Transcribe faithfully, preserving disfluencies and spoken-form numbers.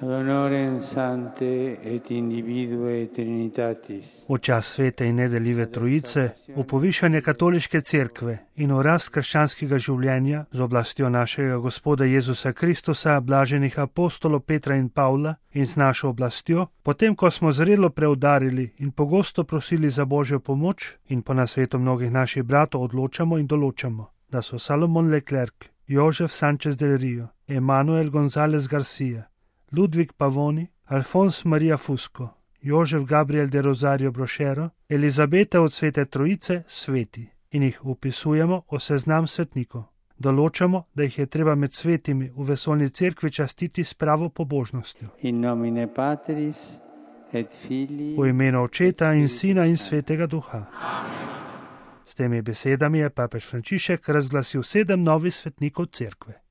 Ad honorem Sancte et individue Trinitatis. V čas svete in nedeljive trojice, v povišanje katoliške cerkve in v rast krščanskega življenja z oblastjo našega Gospoda Jezusa Kristusa, blaženih apostolov Petra in Pavla in z našo oblastjo, potem ko smo zrelo preudarili in pogosto prosili za Božjo pomoč in po nasvetu mnogih naših bratov odločamo in določamo, da so Salomon Leclerc, Jožef Sanchez del Rio, Emanuel González García, Ludvik Pavoni, Alfons Maria Fusco, Jožef Gabriel de Rosario Brochero, Elizabeta od Svete Trojice sveti in jih upisujemo v seznam svetnikov. Določamo, da jih je treba med svetimi v vesoljni cerkvi častiti s pravo pobožnostjo. In nomine Patris et Filii V imenu Očeta in Sina in Svetega Duha. S temi besedami je papež Frančišek razglasil sedem novih svetnikov cerkve.